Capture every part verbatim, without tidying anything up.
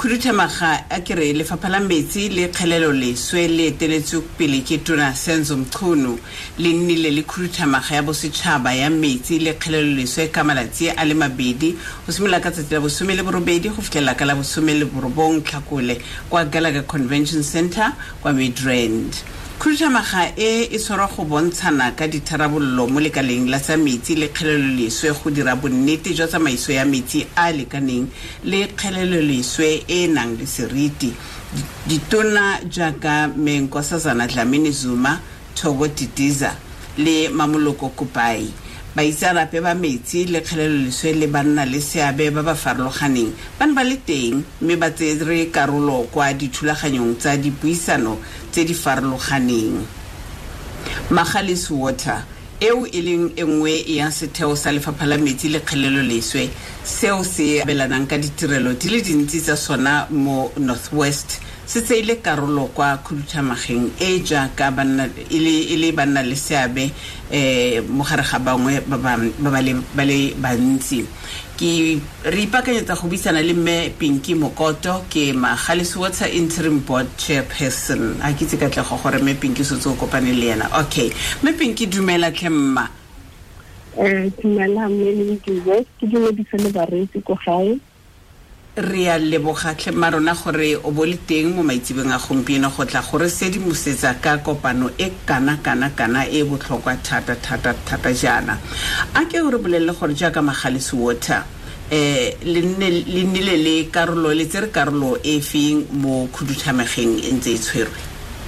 Khudutamaga a kere lefapha la metsi le kgelelo leswe le eteletswe pele ke Tona Senzo Mchunu le nnile le khudutamaga ya bosetšhaba ya metsi le kgelelo leswe ka malatsi a le mabedi go simolola ka tsatsi la bosome le borobedi go fitlhelela ka la bosome le borobong Tlhakole kwa Gallagher Convention Center kwa Midrand. Khudutamaga e e tshwarwa go bontshana ka ditharabololo mo lekaleng la tsa metsi le kgelelo leswe go dira bonnete jwa tsamaiso ya metsi a lekaneng le kgelelo leswe e nang le seriti. Ditona jaaka Menkosazana Dlamini Zuma, Thobo Titiza le Mamoloko Kupai baitsarape ba metsi le kgelelo leswe le banna le seabe ba ba farologaneng ba ne ba le teng mme ba tsere karolo kwa dithulaganyong tsa dipuisano tse di farologaneng. Magalies Water eo e leng engwe ya setheo sa lefapha la metsi le kgelelo leswe seo se abelanang ka ditirelo di le dintsi tsa sona mo Northwest se tseile karolo kwa khuduthamageng e jaaka banna ile ile banna le seabe eh mogare ga bangwe ba ba le bantsi. Ke re ipakanyetsa go bisana le mme Pinky Mokoto ke Magalies Water Interim Board Chairperson. A ke tse ka tle go gore mme Pinky se tso kopane le yena. Okay, mme Pinky dumela tlhemma. Eh dumela mme ke west ke dumedisa le baretsi go gae. Re a leboga tlhemma rona gore o bole teng mo maitsibeng a gompieno go tla gore se di mosetsa ka kopano e kana kana kana e botlhokwa thata thata thata jana. A ke re bolelle gore jaaka Magalies Water eh le nnile le karolo le tsere karolo e feng mo khuduthamageng e ntse e tshwerwe.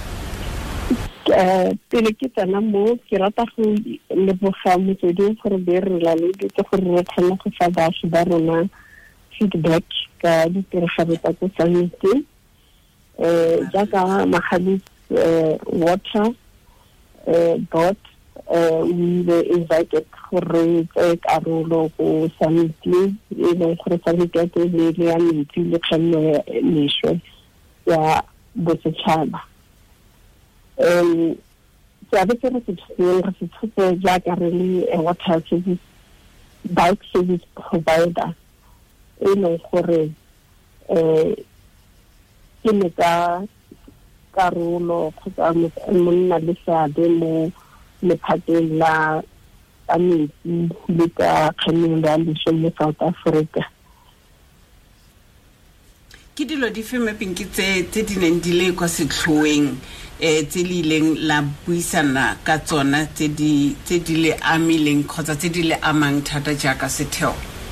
Eh pele ke tsana mo ke rata go leboga motsweding gore be re la le ke gore re tlhela go fa bašwa ba rona feedback ka ditiragalo tsa go sanetse eh jaaka Magalies Water board we were invited for a karolo go sanetse e leng gore sanetse ke le le ya metsi le kgelelo leswe ya bosetšhaba. Um so I think it's a jaaka re le water service bulk service provider e leng gore eh ke ne ka karolo kgotsa monna le seabe mo lephateng la metsi le ka kgelelo ya leswe mo South Africa. Ke dilo di fe Pinky tse tse di neng di le kwa setlhoeng eh tse le ileng la buisana ka tsona tse di tse di le amileng kgotsa tse di le amang thata jaaka setheo?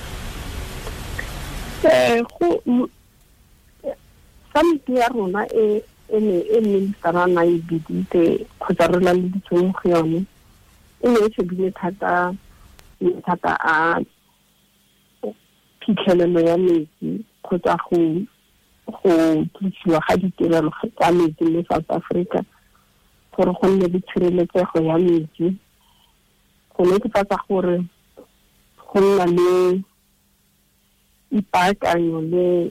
Eh go samiti ya rona e ene e ministera na e bidite kgotsa re la le ditshong go yone e ne e tshebile thata thata a phitlhelelo ya metsi kgotsa go go tlisiwa ga ditirelo tsa metsi mo South Africa gore go nne le tshireletsego ya metsi go netefatsa gore go nna le ipaakanyo le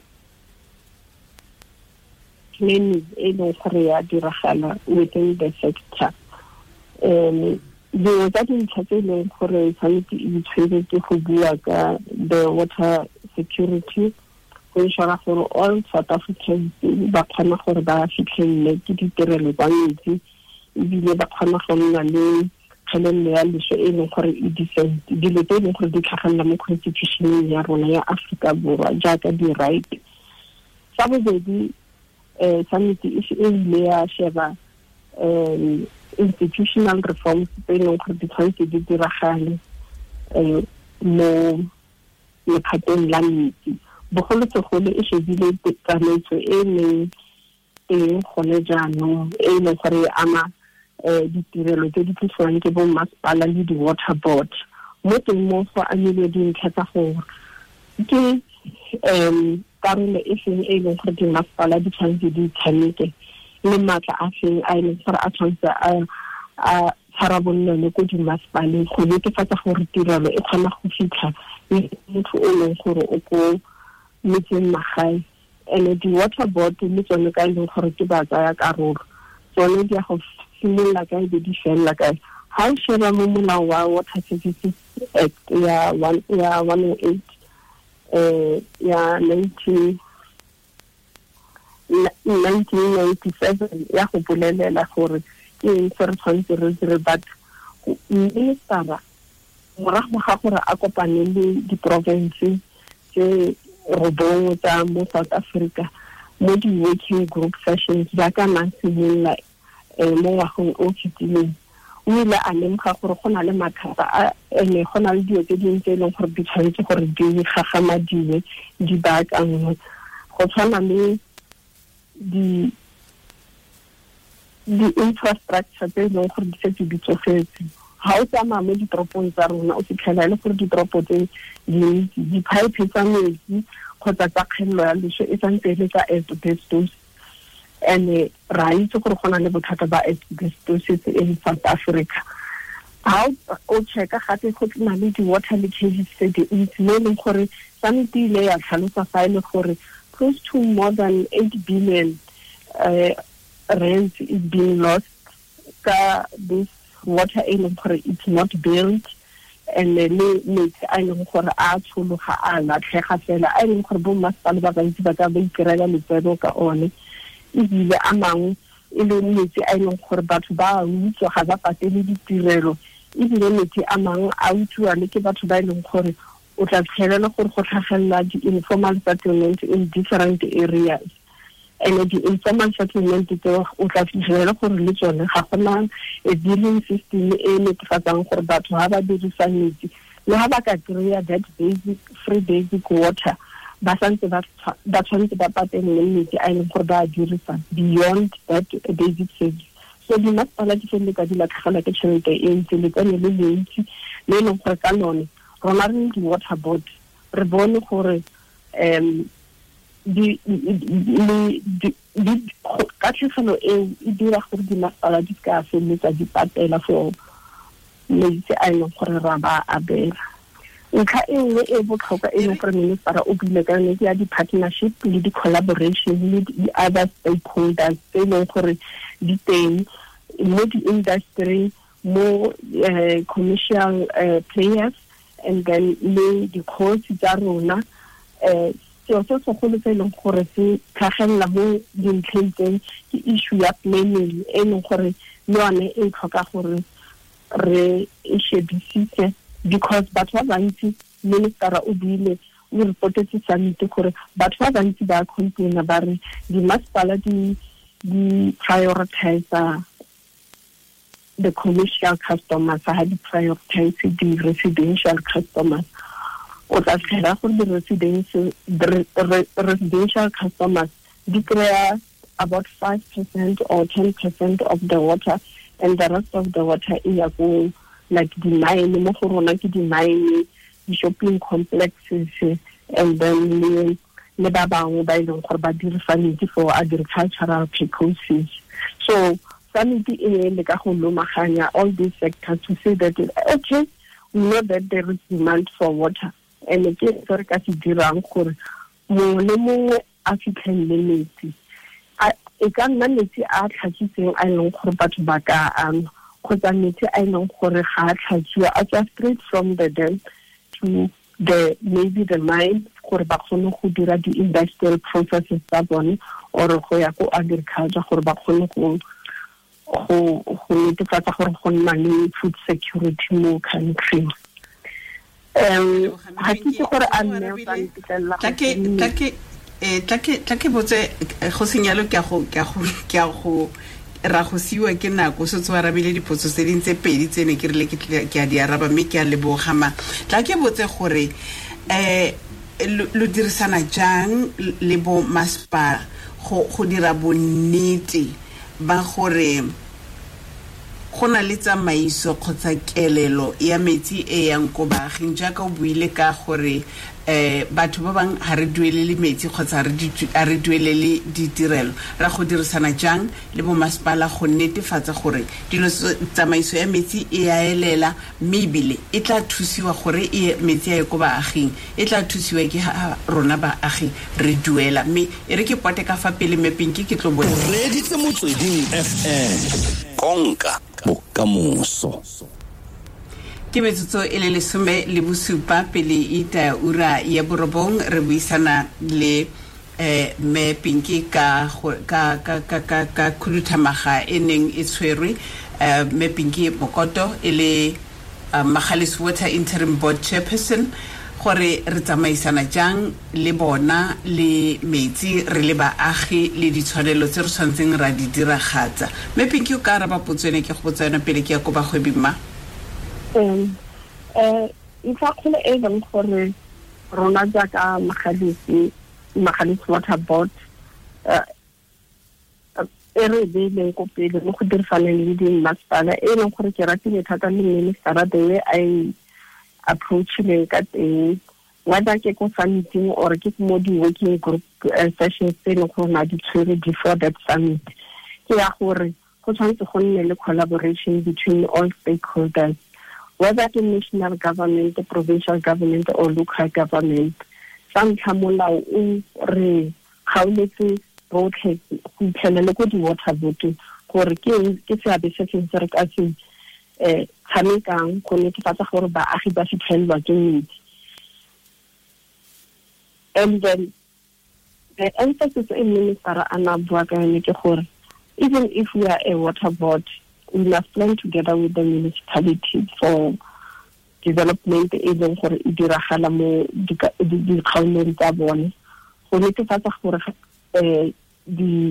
planning e leng gore ya diragala within the sector. Um dingwe tsa dintlha tse e leng gore tshwanetse e tshweretse go bua ka the water security go ensure gore all South Africans ba kgona gore ba fitlhelele ke ditirelo tsa metsi ebile ba kgona go nna le kgelelo ya leswe e leng gore e decent dilo tse e leng gore di tlhagelela mo constitutioneng ya rona ya Africa Borwa jaaka di-right. Sa bobedi eh sanity e ile ya sheba um institutional reforms tse e leng gore di tshwanetse di diragale eh mo lephateng la metsi bogolosegolo e shebile tsamaiso e leng teng gone jaanong e leng gore ama eh ditirelo tse di tlisiwang ke bo masepala le di-water board mo teng mo go amile dintlha tsa gore ke um karolo e feng e leng gore di masepala di tshwanetse di tshameke le matla a feng a leng gore a tshwanetse a tharabolole ko di masepaleng go netefatsa gore tirelo e kgona go fitlha le motho o leng gore o ko metseng magae and di-water board le tsone ka leng gore ke ba tsaya karolo tsone di ya go simolola kae be di felela kae ha o sheba mo molao wa Water Services Act ya one ya one oh eight eh ya nineteen nineteen ninety-seven ya go bolelela gore ke eng se re tshwanetse re dire, but ministera morago ga gore a kopane le di-province tse robongwe tsa mo South Africa mo di-working group sessions jaaka mansimolola um mo ngwageng o fetileng, o ile a lemoga gore go na le mathata ene go na le dilo tse dingwe tse e leng gore di tshwanetse gore di gagamadiwe di baakangwe, go tshwana le di di-infrastructure tse e leng gore di setse di tsofetse. Ga o tsamaya mo ditoropong tsa rona o fitlhela e le gore ditoropo tse dintsi di-pipe tsa metsi kgotsa tsa kgelelo ya leswe e santse e le tsa asbestos, and ra itse gore go na le bothata ba asbestosis in South Africa. Ga o checka gape go na le di-water leakages tse dintsi mo e leng gore sanete ile ya tlhalosa fa e le gore close to more than eight billion uh, rands is being lost ka this water e leng gore it's not built, and le metsi a leng gore a tshologa a latlhega fela a leng gore bo masepala ba bantsi ba ka ba itirela letseno ka one, ebile a mangwe e le metsi a leng gore batho ba utswa ga ba patele ditirelo, ebile metsi a mangwe a utswiwa le ke batho ba e leng gore o tla tlhelela gore go tlhagelela di-informal settlement in different areas, and di-informal settlement tseo o tla fitlhelela gore le tsone ga gona a billing system e netefatsang gore batho ga ba dirisa metsi le ga ba ka kry-a that basic free basic water ba santse ba tshwanetse ba patelele metsi a e leng gore ba a dirisa beyond that basic service. So dimasepala di feleletsa di latlhegelwa ke tšhelete e ntsi letseno le le ntsi le e leng gore ka lone rona re le di-water board re bone gore um di katlhegelo eo e dira gore dimasepala di ka feleletsa di patela for metsi a e leng gore ra ba abela. Ntlha e nngwe e botlhokwa e leng gore ministera o buile ka yone ke ya di-partnership le di-collaboration le di-other stakeholders tse e leng gore di teng mo di-industry, mo uh, commercial uh, players, and then le di-course tsa rona. um seo se segolo se e leng gore se tlhagelela mo dintlheng tseng ke issue ya planning e leng gore le yone e tlhoka gore re e shebisise, because batho ba bantsi ministera o buile o reportetse summit gore batho ba bantsi ba complaina ba re dimasepala di di prioritize the commercial customers ha di prioritize the residential customers. O tla tlhela gore di-residential residential customers di kry-a about five percent or ten percent of the water, and the rest of the water e ya go like di-mine mo go rona ke di-mine, di-shopping complexes, and then le le ba bangwe ba e leng gore ba dirisa metsi for agricultural purposes. So sanity e le ka go lomaganya all these sectors to say that okay, we know that there is demand for water, and ke se re ka se dirang gore mongwe le mongwe a fitlhelele metsi. E ka nna metsi a tlhatsitseng a leng gore batho ba ka ama kgotsa metsi a leng gore ga a tlhatsiwa a tswa straight from the dam to the maybe the mine gore ba kgone go dira di-industrial processes tsa bone or go ya ko agriculture gore ba kgone go go go netefatsa gore go nna le food security mo country. Um ha ke itse gore a nne o tla ntitlela eh tla ke tla ke botse go senyalo ke go ke go ke go ra go siwa ke nako se tswa rabile dipotso tse dintse pedi tsene ke rile ke a di araba mme ke a lebogama. Tla ke botse gore eh lo dirisana jang le bo maspa go go dira bonnete ba gore gona le tsamaiso kgotsa kelelo ya metsi e yang go baaging jaaka o buile ka gore eh batho ba bang ha re duelele metsi kgotsa re duelele ditirelo ra go dirisana jang le bo masepala go netefatsa gore dilo tsamaiso ya metsi e a elela mebile e tla thusiwa gore e metsi ya go baaging e tla thusiwa ke rona baagi re duela mme e re ke pote ka fa pele mepeng ke ke tlo bona re ditse motsweding F M konka bokamoso ke metsotso e le lesome le bosupa pele ita ura ya borobong re buisana le eh me Pinky ka ka ka ka ka ka khurutamaga eneng e tshwerwe eh me Pinky Bokoto ele Magalies Water Interim Board Chairperson gore re tsamaisana jang le bona le metsi re le baagi le ditshwanelo tse re tshwantseng ra di diragatsa me Pinky o ka ra ba potsene ke go botsana pele ke ya go ba gwebima um eh ifa khole e bang gore rona ja ka Magalies Magalies Water Board uh, ere be le go pele mo go dirifana le di masipala e leng gore ke ratile thata le minister the way I approach le ka teng whether ke ko meeting or ke mo di working group uh, sessions tse leng gore na di tshwere before that summit ke ya gore go tshwanetse go nne le collaboration between all stakeholders whether the national government, the provincial government or local government some molao o re gaoletse botlhe go iphelele go di water vote gore ke ke se abe se se re ka se eh tshamekang go netefatsa gore baagi ba fitlhelwa ke metsi and then the emphasis in minister ana bua ka ne ke gore even if we are a water board we must plan together with the municipality for development e leng gore e diragala mo di kgaolong tsa bone go netefatsa gore eh di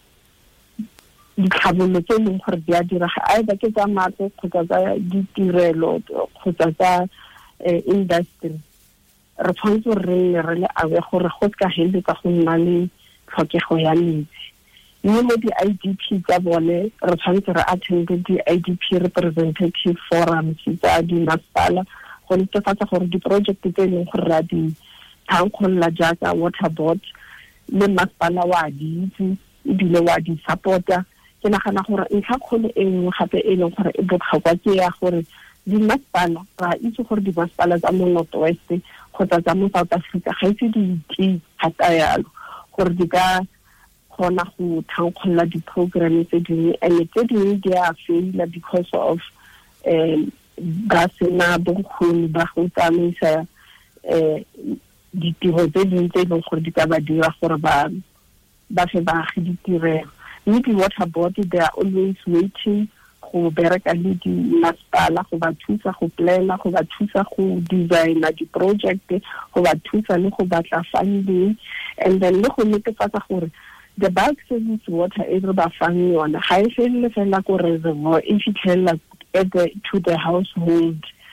di tlhabololo tse leng gore di a diraga a ba ke tsa matlo kgotsa tsa ditirelo kgotsa tsa industry re tshwanetse re nne re le awe gore go ka hele ka go nna le tlhokego ya metsi mme mo di I D P tsa bone re tshwanetse re attend di I D P representative forums tsa di masipala go netefatsa gore di project tse leng gore ra di thankgolla jaaka water board le masipala wa di itse ebile wa di supporta ke nagana gore ntlha kgolo e nngwe gape e leng gore e botlhokwa ke ya gore di masipala ra itse gore di masipala tsa mo North West kgotsa tsa mo South Africa ga itse di itse thata yalo gore di ka gona go thankgolla di program tse dingwe and tse dingwe di a faila because of um ba sena bokgoni ba go tsamaisa eh ditiro tse dingwe tse leng gore di ka ba dira gore ba ba fe baagi ditirelo mme di water board they are always waiting go bereka le di masipala go ba thusa go plana go ba thusa go designa di project go ba thusa le go batla funding and then le go netefatsa gore the bulk service water e re ba fang yona ga e felle fela go reservoir e fitlhela at the to the household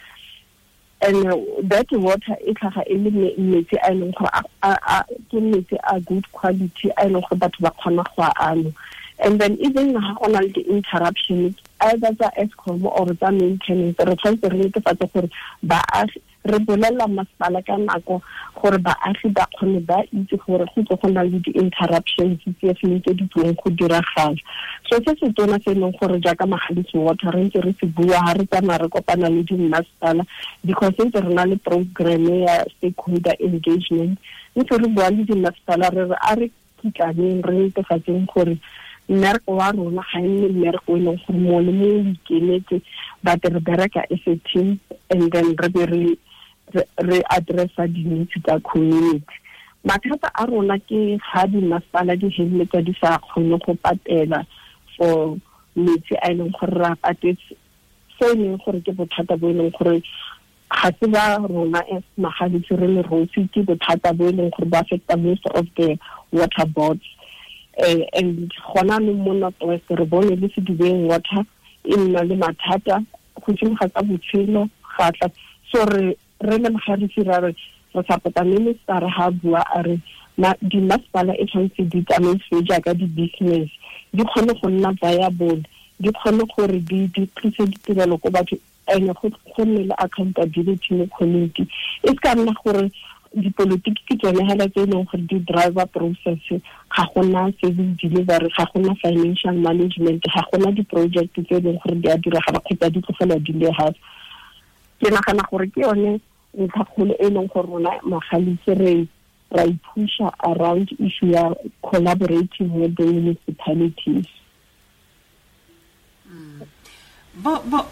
and uh, that water e tlhaga e le metsi a leng go a ke metsi a good quality a leng go batho ba kgona go a ano and then even ha gona le interruption either tsa Eskom or tsa maintenance re tshwanetse re netefatse gore ba re bolela masipala ka nako gore baagi ba kgone ba itse gore go tlo gona le di-interruptions tse feng tse di tsweng go diragala so se se tona se leng gore jaaka Magalies Water re ntse re se bua ha re tsamaya re kopana le di-masipala because ntse re na le program ya stakeholder engagement ntse re bua le di-masipala re re a re kitlaneng re netefatseng gore mmereko wa rona ga e nne mmereko e leng gore mo le mo ikemetse but re bereka as a team and then re be re re addressa di needs tsa community mathata a rona ke ga di masipala di helletsa di sa kgone go patela for metsi a leng gore ra patetse so e leng gore ke bothata bo e leng gore ga se ba rona as Magalies re le rosi ke bothata bo e leng gore ba affecta most of the water boards uh, and gona le mo North West re bone le se dibeng water e nna le mathata go tseng ga tsa botshelo ga tla so re re le Magalies ra re re sapota minister ha bua a re na di masipala e tshwanetse di tsamaise jaaka di business di kgone go nna viable di kgone gore di di tlise ditirelo go batho ene go nne le accountability mo community e ska nna gore dipolitiki ke tsone hela tse leng gore di driver process ga gona service delivery ga gona financial management ga gona di project tse leng gore di a dira ga ba khotsa di tlogela di le ha ke nagana gore ke yone ntlha kgolo e leng gore rona Magalies re ra ipusha around issue ya collaborating with the municipalities bo bo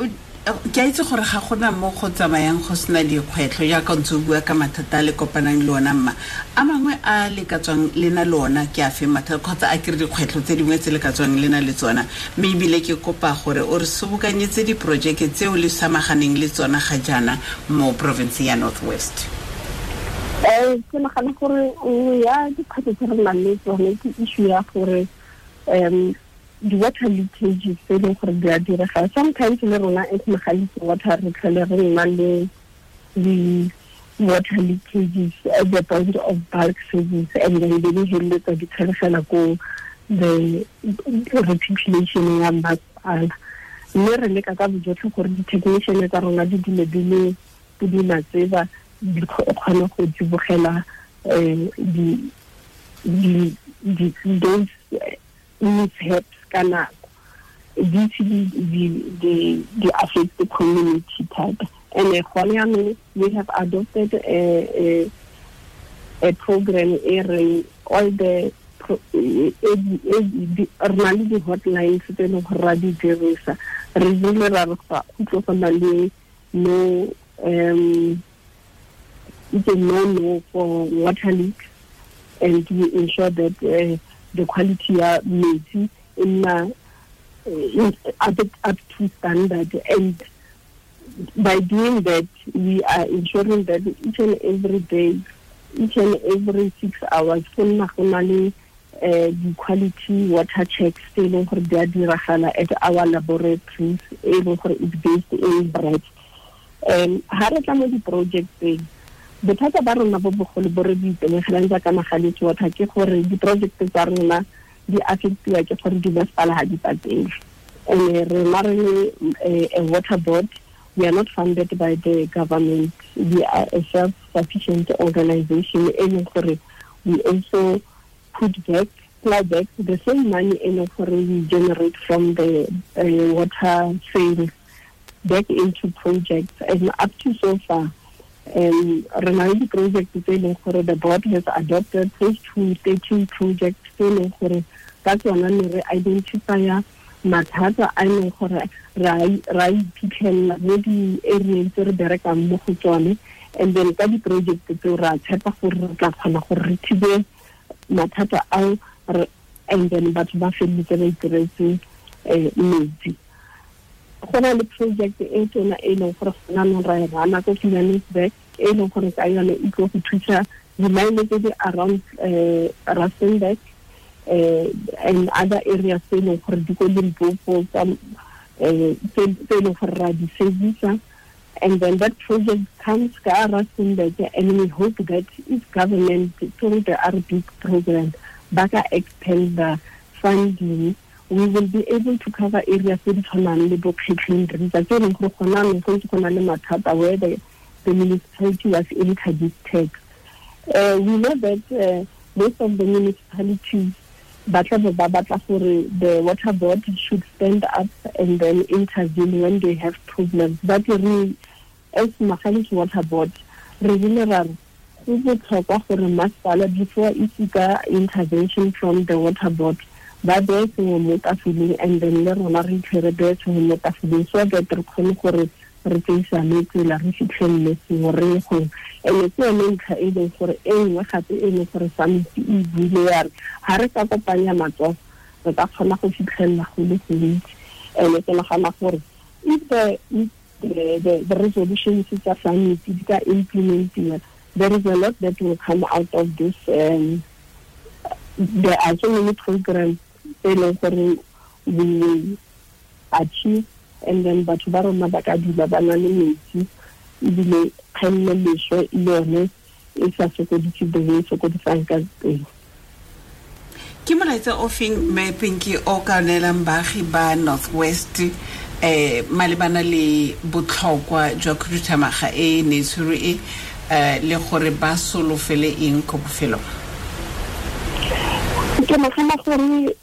ke a itse gore ga gona mo go tsamayang go sena dikgwetlho ya ka ntse bua ka mathata le kopanang le ona mma a mangwe a le ka tswang lena lona ke a fe mathata kgotsa a kire dikgwetlho tse dingwe tse le ka tswang lena le tsona mme ibile ke kopa gore o re sobokanyetse diprojeke tseo le samaganeng le tsona ga jana mo province ya Northwest. eh ke nagana gore ya dikgwetlho tse re nang le tsone ke issue ya gore um the water leakages tse leng gore di a direga sometimes le rona e tshimagale water re tlhole re nna le the water leakages at the point of bulk service and then they usually to di tlhagelela ko the repopulation ya masepala mme re leka ka bojotlhe gore di-technician tsa rona di dile di le di na tseba di kgone go tsibogela di di those mishaps kana di di di di affect the community type and uh, we have adopted a a, a program airing all the the hotlines tse no ra di dirisa re ile ra re fa go tsona le no um it's a no no for water leaks and we ensure that uh, the quality of metsi in uh, up, up to standard, and by doing that we are ensuring that each and every day, each and every six hours full nationally uh, the quality water checks still for the diragala at our laboratories able for it based in Brett. And how the project thing bothata ba rona bo bogolo bo re ditegelang ja kana galetse water ke gore di project tsa rona di affectiwa ke gore di masepala ha di pateng and re mare a water board. We are not funded by the government. We are a self-sufficient organization and we also put back plow back the same money and we generate from the uh, water sales back into projects, and up to so far and Renaldi project the board has adopted close to thirteen projects that's one re identify mathata a leng gore ra ra iphitlhela mo di areas tse re berekang mo go tsone, and then ka di project tse ra tshepa gore re tla kgona gore re thibe mathata ao and then batho ba feletse ba itiretse metsi. Go na le project e tsona e leng gore gona no ra rana go Johannesburg e leng gore ka yone e go thusa di mine tse di around Rustenburg uh, and other areas tse leng gore di go Limpopo some tse leng gore ra di service, and then that project comes ka Rustenburg, and we hope that if government through the R B program baka expand the funding, we will be able to cover areas where the, the municipality was interdicted. Uh, we know that uh, most of the municipalities, the water board should stand up and then intervene when they have problems. But we, as Makhalis Water Board, regularly, we will talk for a masala before it's intervention from the water board. But there's a motor feeling, and then learn on a repair there's a motor feeling, so that the concord replace a little artificial or and it's a link either for any happy for some easy. Haraka Panya Mato, but after Nakoshikella who lives and it's a for if the if the, the, the resolutions is a family implementing, there is a lot that will come out of this. Um, there are so many programs we will achieve, and then but barona bakadila banane metsi ibile kgenne lesho ilone e sa sokoditse be sokodisang ka teng. Ke molaetsa ofeng me Pinky o ka nelang baagi ba Northwest eh malebana le botlhokwa jwa khuduthamaga e ne tsuru e le gore ba solofele eng go bofelo? Ke magana gore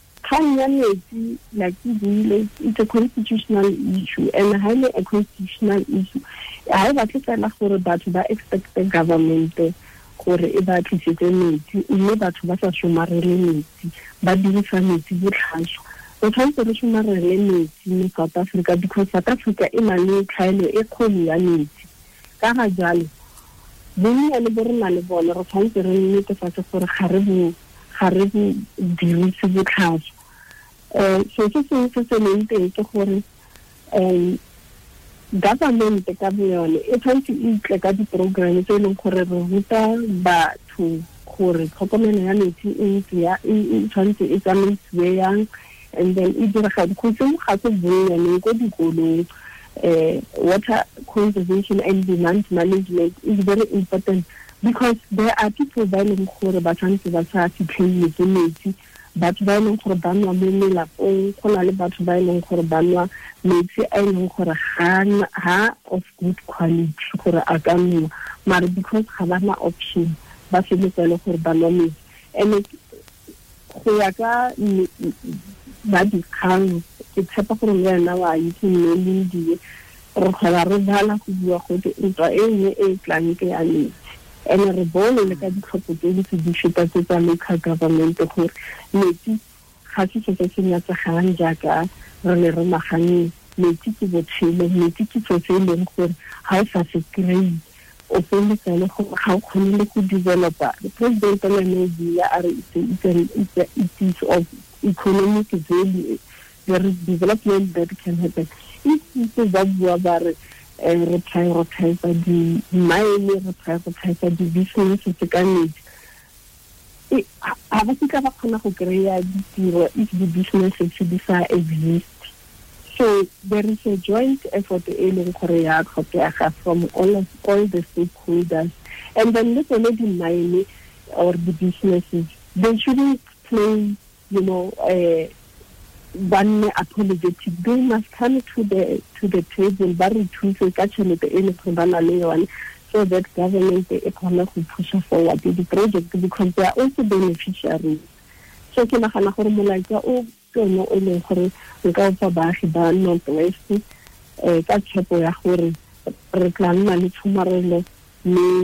like it's a constitutional issue, and highly a constitutional issue. I have to tell you that we expect the government gore e ba tlisetse metsi mme batho ba sa somarele metsi ba dirisa metsi botlhaswa o tshwanetse re somarele metsi mo South Africa because South Africa e na le tlhaelo e kgolo ya metsi ka ga jalo bonnya le borona le bone re tshwanetse re netefatse gore ga re bo ga re bo dirise botlhaswa um so se se se se leng teng ke gore um government ka boyone e tshwanetse e itle ka di-program tse e leng gore re ruta batho gore tlhokomelo ya metsi e tshwanetse e tsamaisiwe yang and then e direga dikgwetseng ga se bonnyane ko dikolong uh, water conservation and demand management is very important because there are people ba leng gore ba tshwanetse ba sa fitlhelele ke metsi batho ba leng gore ba nwa mo melapong go na le batho ba leng gore ba nwa metsi a leng gore ha of good quality gore a ka nwa mara because ga ba na option ba feletse le gore ba nwa metsi and go ya ka ba dikgang ke tshepa gore le wena wa itse mme le di re kgona re bala go bua go ntwa e nngwe e tlang ke ya metsi ene re bone le ka ditlhopho tse di sedishita tse tsa local government gore metsi ga se se se nyatsegang jaaka re le re magane metsi ke botshelo metsi ke tse tse leng gore ha o sa se kry o feletse le go ga o kgone le go developa the president of Nigeria are it is of economic value there is development that can happen if you ba bua ba re re prioritize di mine re prioritize di business tse ka metsi e a ba ka ba kgona go kreya ditiro if the business should sa exist so there is a joint effort e leng gore ya tlhokega from all of all the stakeholders and then let the mine or the businesses they shouldn't play you know uh, one apologetic they must come to the to the table ba re thuse ka tšhelete e le gore ba na le yone so that government e kgona go push forward the project because they are also beneficiaries so ke nagana gore molaetsa o tsone o leng gore nka fa baagi ba North West eh ka tshepo ya gore re tla nna le tshomarelo le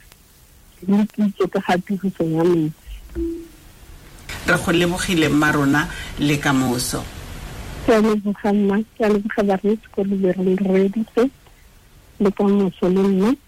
le kitso ka ga tiriso ya metsi re go lebogile marona le kamoso ke le bogana ke le bogaba re se go le re re di se le kamoso le nna